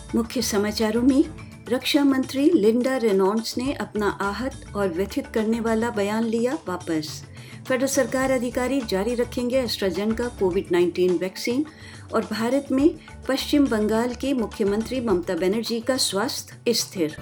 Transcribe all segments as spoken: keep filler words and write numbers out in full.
मुख्य समाचारों में रक्षा मंत्री लिंडा रेनॉल्ड्स ने अपना आहत और व्यथित करने वाला बयान लिया वापस। फेडरल सरकार अधिकारी जारी रखेंगे एस्ट्राजेनेका कोविड नाइन्टीन वैक्सीन और भारत में पश्चिम बंगाल की मुख्यमंत्री ममता बनर्जी का स्वास्थ्य स्थिर।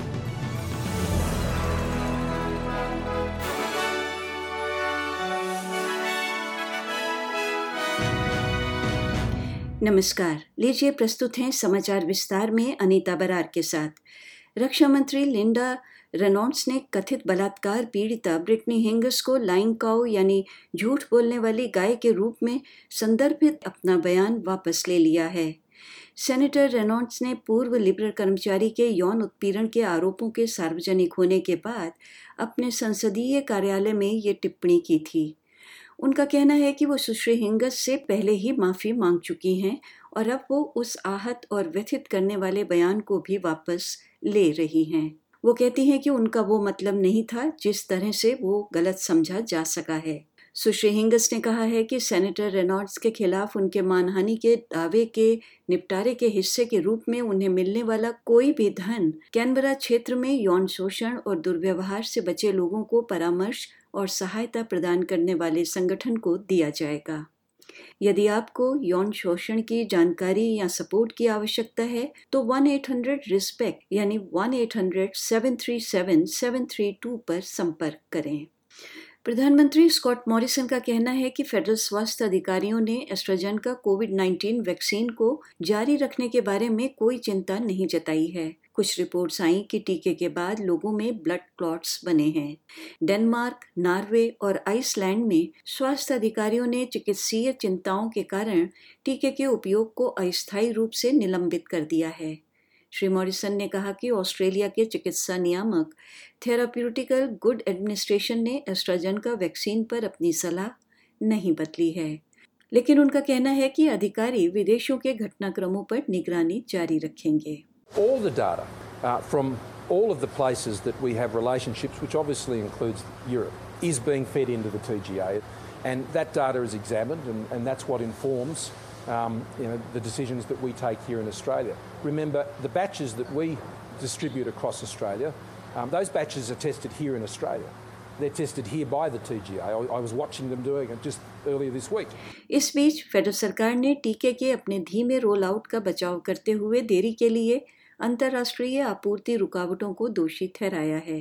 नमस्कार, लीजिए प्रस्तुत हैं समाचार विस्तार में अनीता बरार के साथ। रक्षा मंत्री लिंडा रेनॉल्ड्स ने कथित बलात्कार पीड़िता ब्रिटनी हिंगिस को लाइंग काऊ यानी झूठ बोलने वाली गाय के रूप में संदर्भित अपना बयान वापस ले लिया है। सेनेटर रेनॉल्ड्स ने पूर्व लिबरल कर्मचारी के यौन उत्पीड़न के आरोपों के सार्वजनिक होने के बाद अपने संसदीय कार्यालय में ये टिप्पणी की थी। उनका कहना है कि वो सुश्री हिंगिस से पहले ही माफ़ी मांग चुकी हैं और अब वो उस आहत और व्यथित करने वाले बयान को भी वापस ले रही हैं। वो कहती हैं कि उनका वो मतलब नहीं था जिस तरह से वो गलत समझा जा सका है। सुश्री हिंगिस ने कहा है कि सेनेटर रेनॉल्ड्स के खिलाफ उनके मानहानि के दावे के निपटारे के हिस्से के रूप में उन्हें मिलने वाला कोई भी धन कैनबरा क्षेत्र में यौन शोषण और दुर्व्यवहार से बचे लोगों को परामर्श और सहायता प्रदान करने वाले संगठन को दिया जाएगा। यदि आपको यौन शोषण की जानकारी या सपोर्ट की आवश्यकता है तो वन एट हंड्रेड रिस्पेक्ट यानी one eight hundred seven three seven seven three two पर संपर्क करें। प्रधानमंत्री स्कॉट मॉरिसन का कहना है कि फेडरल स्वास्थ्य अधिकारियों ने एस्ट्राजेनेका कोविड नाइन्टीन वैक्सीन को जारी रखने के बारे में कोई चिंता नहीं जताई है। कुछ रिपोर्ट्स आई कि टीके के बाद लोगों में ब्लड क्लॉट्स बने हैं। डेनमार्क, नॉर्वे और आइसलैंड में स्वास्थ्य अधिकारियों ने चिकित्सीय चिंताओं के कारण टीके के उपयोग को अस्थायी रूप से निलंबित कर दिया है। श्री मॉरिसन ने कहा कि ऑस्ट्रेलिया के चिकित्सा नियामक थेराप्यूटिकल गुड एडमिनिस्ट्रेशन ने एस्ट्राजेनेका वैक्सीन पर अपनी सलाह नहीं बदली है, लेकिन उनका कहना है कि अधिकारी विदेशों के घटनाक्रमों पर निगरानी जारी रखेंगे। All the data uh, from all of the places that we have relationships, which obviously includes Europe, is being fed into the T G A, and that data is examined, and, and that's what informs Um, you know, the decisions that we take here in Australia. Remember, the batches that we distribute across Australia, um, those batches are tested here in Australia. They're tested here by the T G A. I, I was watching them doing it just earlier this week. इस बीच federal सरकार ने टीके के अपने धीमे roll out का बचाव करते हुए देरी के लिए अंतर्राष्ट्रीय आपूर्ति रुकावटों को दोषी ठहराया है।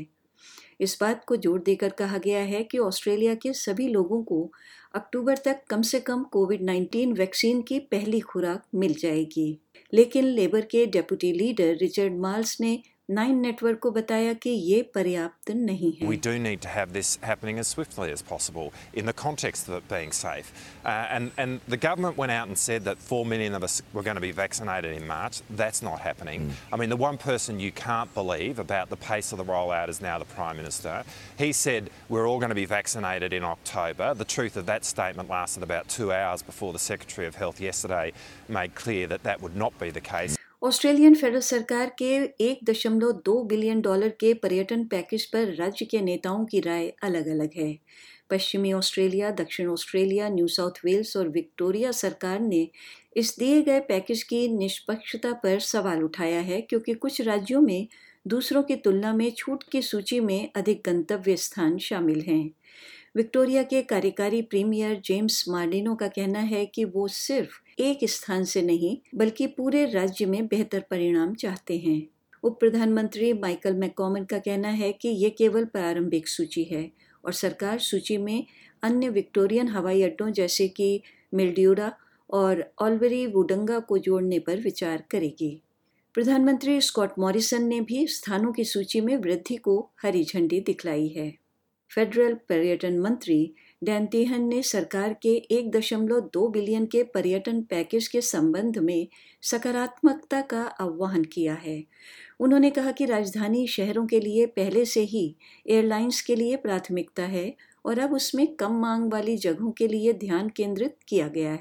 इस बात को जोर देकर कहा गया है कि ऑस्ट्रेलिया के सभी लोगों को अक्टूबर तक कम से कम कोविड नाइन्टीन वैक्सीन की पहली खुराक मिल जाएगी। लेकिन लेबर के डेप्यूटी लीडर रिचर्ड मार्ल्स ने नाइन नेटवर्क को बताया कि ये पर्याप्त नहीं है। We do need to have this happening as swiftly as possible in the context of it being safe. Uh, and, and the government went out and said that four million of us were going to be vaccinated in March. That's not happening. Mm. I mean, the one person you can't believe about the pace of the rollout is now the Prime Minister. He said we're all going to be vaccinated in October. The truth of that statement lasted about two hours before the Secretary of Health yesterday made clear that that would not be the case. Australian federal सरकार के एक दशमलव दो billion dollar के पर्यटन package पर राज्य के नेताओं की राय अलग अलग है। पश्चिमी ऑस्ट्रेलिया, दक्षिण ऑस्ट्रेलिया, न्यू साउथ वेल्स और विक्टोरिया सरकार ने इस दिए गए पैकेज की निष्पक्षता पर सवाल उठाया है, क्योंकि कुछ राज्यों में दूसरों की तुलना में छूट की सूची में अधिक गंतव्य स्थान शामिल हैं। विक्टोरिया के कार्यकारी प्रीमियर जेम्स मार्डिनो का कहना है कि वो सिर्फ एक स्थान से नहीं बल्कि पूरे राज्य में बेहतर परिणाम चाहते हैं। उप प्रधानमंत्री माइकल मैककॉमन का कहना है कि ये केवल प्रारंभिक सूची है और सरकार सूची में अन्य विक्टोरियन हवाई अड्डों जैसे कि मिल्ड्यूरा और ऑल्बरी वुडंगा को जोड़ने पर विचार करेगी। प्रधानमंत्री स्कॉट मॉरिसन ने भी स्थानों की सूची में वृद्धि को हरी झंडी दिखलाई है। फेडरल पर्यटन मंत्री डैन तेहन ने सरकार के एक दशमलव दो बिलियन के पर्यटन पैकेज के संबंध में सकारात्मकता का आह्वान किया है। उन्होंने कहा कि राजधानी शहरों के लिए पहले से ही एयरलाइंस के लिए प्राथमिकता है और अब उसमें कम मांग वाली जगहों के लिए ध्यान केंद्रित किया गया है।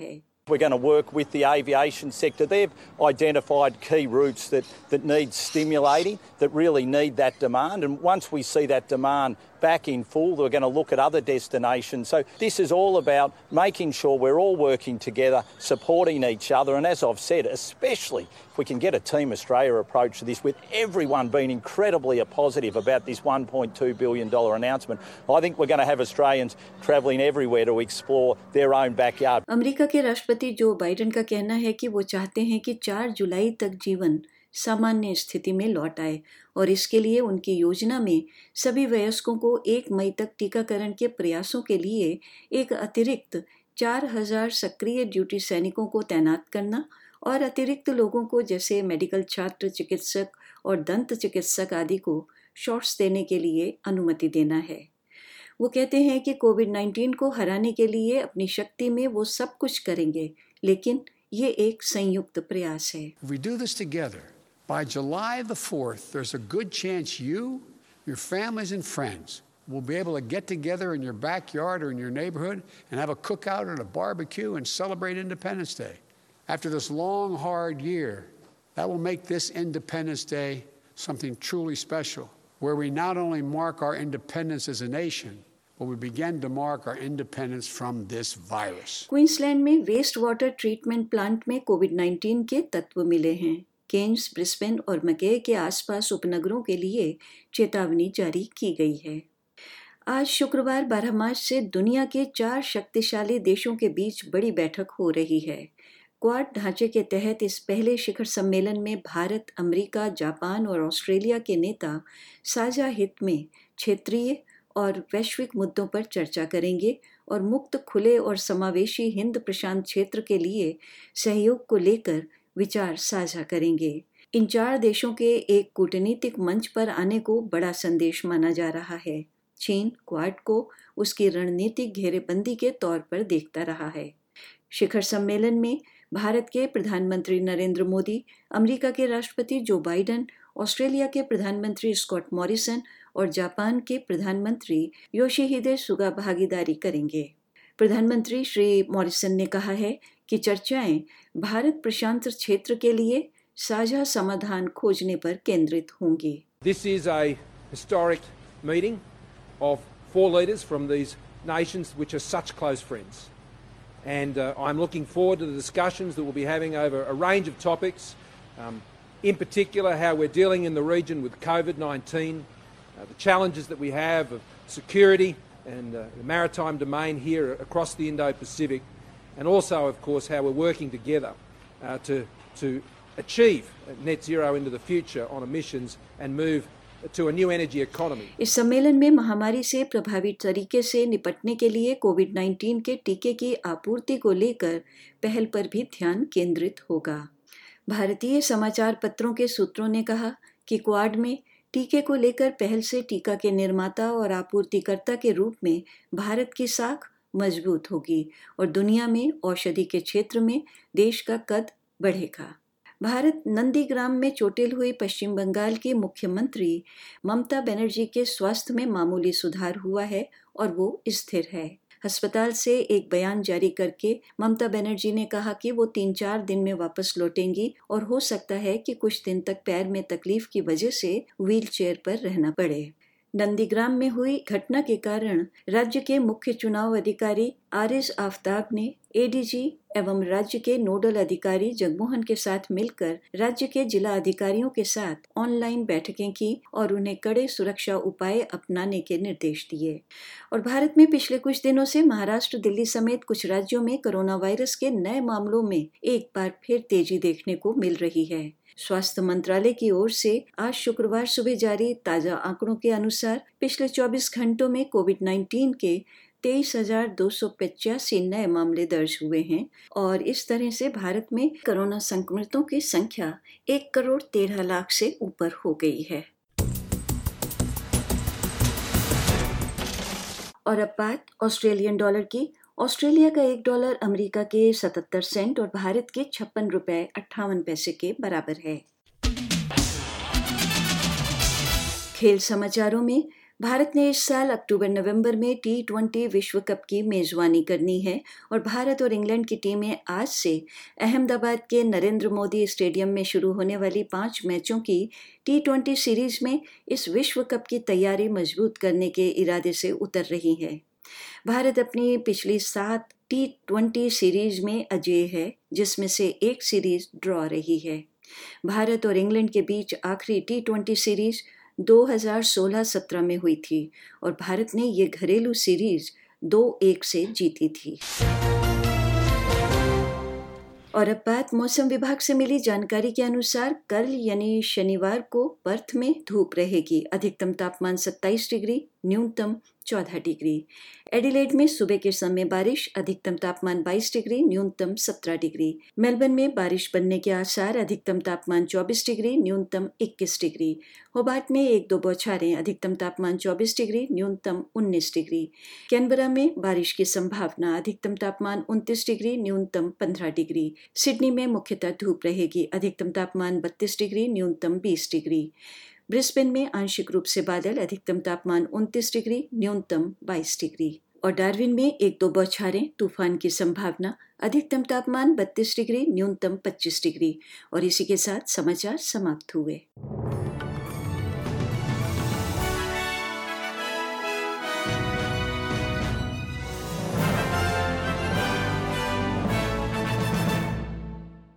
We're going to work with the aviation sector. They've identified key routes that, that need stimulating, that really need that demand. And once we see that demand back in full, we're going to look at other destinations. So this is all about making sure we're all working together, supporting each other. And as I've said, especially if we can get a Team Australia approach to this, with everyone being incredibly positive about this one point two billion dollars announcement, I think we're going to have Australians travelling everywhere to explore their own backyard. America के राष्ट्रपति Joe Biden का कहना है कि वो चाहते हैं कि चार जुलाई तक जीवन सामान्य स्थिति में लौट आए और इसके लिए उनकी योजना में सभी वयस्कों को एक मई तक टीकाकरण के प्रयासों के लिए एक अतिरिक्त चार हज़ार सक्रिय ड्यूटी सैनिकों को तैनात करना और अतिरिक्त लोगों को जैसे मेडिकल छात्र, चिकित्सक और दंत चिकित्सक आदि को शॉट्स देने के लिए अनुमति देना है। वो कहते हैं कि कोविड नाइन्टीन को हराने के लिए अपनी शक्ति में वो सब कुछ करेंगे, लेकिन ये एक संयुक्त प्रयास है। We do this together. By July the fourth, there's a good chance you, your families and friends will be able to get together in your backyard or in your neighborhood and have a cookout or a barbecue and celebrate Independence Day. After this long, hard year, that will make this Independence Day something truly special, where we not only mark our independence as a nation, but we begin to mark our independence from this virus. Queensland में waste water treatment plant में covid nineteen के तत्व मिले हैं। Keynes, Brisbane और मके के आसपास उपनगरों के लिए चेतावनी जारी की गई है। आज शुक्रवार बारह मार्च से दुनिया के चार शक्तिशाली देशों के बीच बड़ी बैठक हो रही है। क्वाड ढांचे के तहत इस पहले शिखर सम्मेलन में भारत, अमेरिका, जापान और ऑस्ट्रेलिया के नेता साझा हित में क्षेत्रीय और वैश्विक मुद्दों पर चर्चा करेंगे और मुक्त, खुले और समावेशी हिंद प्रशांत क्षेत्र के लिए सहयोग को लेकर विचार साझा करेंगे। इन चार देशों के एक कूटनीतिक मंच पर आने को बड़ा संदेश माना जा रहा है। चीन क्वाड को उसकी रणनीतिक घेरेबंदी के तौर पर देखता रहा है। शिखर सम्मेलन में भारत के प्रधानमंत्री नरेंद्र मोदी, अमेरिका के राष्ट्रपति जो बाइडेन, ऑस्ट्रेलिया के प्रधानमंत्री स्कॉट मॉरिसन और जापान के प्रधानमंत्री योशिहिदे सुगा भागीदारी करेंगे। प्रधानमंत्री श्री मॉरिसन ने कहा है कि चर्चाएं भारत प्रशांत क्षेत्र के लिए साझा समाधान खोजने पर केंद्रित होंगी। This is a historic meeting of four leaders from these nations which are such close friends. And uh, I'm looking forward to the discussions that we'll be having over a range of topics, um, in particular how we're dealing in the region with COVID nineteen, uh, the challenges that we have of security and uh, the maritime domain here across the Indo-Pacific, and also, of course, how we're working together uh, to, to achieve net zero into the future on emissions and move to a new energy economy. इस सम्मेलन में महामारी से प्रभावी तरीके से निपटने के लिए कोविड नाइन्टीन के टीके की आपूर्ति को लेकर पहल पर भी ध्यान केंद्रित होगा। भारतीय समाचार पत्रों के सूत्रों ने कहा कि क्वाड में टीके को लेकर पहल से टीका के निर्माता और आपूर्तिकर्ता के रूप में भारत की साख मजबूत होगी और दुनिया में औषधि के क्षेत्र में देश का कद बढ़ेगा। भारत नंदीग्राम में चोटिल हुई पश्चिम बंगाल की मुख्यमंत्री ममता बनर्जी के स्वास्थ्य में मामूली सुधार हुआ है और वो स्थिर है। अस्पताल से एक बयान जारी करके ममता बनर्जी ने कहा कि वो तीन चार दिन में वापस लौटेंगी और हो सकता है कि कुछ दिन तक पैर में तकलीफ की वजह से व्हील चेयर पर रहना पड़े। नंदीग्राम में हुई घटना के कारण राज्य के मुख्य चुनाव अधिकारी आरिज आफ्ताब ने एडीजी एवं राज्य के नोडल अधिकारी जगमोहन के साथ मिलकर राज्य के जिला अधिकारियों के साथ ऑनलाइन बैठकें की और उन्हें कड़े सुरक्षा उपाय अपनाने के निर्देश दिए। और भारत में पिछले कुछ दिनों से महाराष्ट्र, दिल्ली समेत कुछ राज्यों में कोरोना वायरस के नए मामलों में एक बार फिर तेजी देखने को मिल रही है। स्वास्थ्य मंत्रालय की ओर से आज शुक्रवार सुबह जारी ताजा आंकड़ों के अनुसार पिछले चौबीस घंटों में कोविड नाइन्टीन के तेईस हजार दो सौ पचासी नए मामले दर्ज हुए हैं और इस तरह से भारत में कोरोना संक्रमितों की संख्या एक करोड़ तेरह लाख से ऊपर हो गई है। और अब बात ऑस्ट्रेलियन डॉलर की। ऑस्ट्रेलिया का एक डॉलर अमेरिका के सतहत्तर सेंट और भारत के छप्पन रुपए अट्ठावन पैसे के बराबर है। खेल समाचारों में भारत ने इस साल अक्टूबर नवंबर में टी ट्वेंटी विश्व कप की मेज़बानी करनी है और भारत और इंग्लैंड की टीमें आज से अहमदाबाद के नरेंद्र मोदी स्टेडियम में शुरू होने वाली पाँच मैचों की टी ट्वेंटी सीरीज़ में इस विश्व कप की तैयारी मजबूत करने के इरादे से उतर रही है। भारत अपनी पिछली सात टी ट्वेंटी सीरीज़ में अजेय है, जिसमें से एक सीरीज़ ड्रॉ रही है। भारत और इंग्लैंड के बीच आखिरी टी ट्वेंटी सीरीज़ दो हज़ार सोलह सत्रह में हुई थी और भारत ने ये घरेलू सीरीज दो एक से जीती थी। और अब बात मौसम विभाग से मिली जानकारी के अनुसार कल यानी शनिवार को पर्थ में धूप रहेगी। अधिकतम तापमान सत्ताईस डिग्री, न्यूनतम चौदह डिग्री। एडिलेड में सुबह के समय बारिश, अधिकतम तापमान बाईस डिग्री, न्यूनतम सत्रह डिग्री। मेलबर्न में बारिश बनने के आसार, अधिकतम तापमान चौबीस डिग्री, न्यूनतम इक्कीस डिग्री। होबार्ट में एक दो बौछारें, अधिकतम तापमान चौबीस डिग्री, न्यूनतम उन्नीस डिग्री। कैनबरा में बारिश की संभावना, अधिकतम तापमान उनतीस डिग्री, न्यूनतम पंद्रह डिग्री। सिडनी में मुख्यतः धूप रहेगी, अधिकतम तापमान बत्तीस डिग्री, न्यूनतम बीस डिग्री। ब्रिस्बेन में आंशिक रूप से बादल, अधिकतम तापमान उनतीस डिग्री, न्यूनतम बाईस डिग्री। और डार्विन में एक दो बौछारें, तूफान की संभावना, अधिकतम तापमान बत्तीस डिग्री, न्यूनतम पच्चीस डिग्री। और इसी के साथ समाचार समाप्त हुए।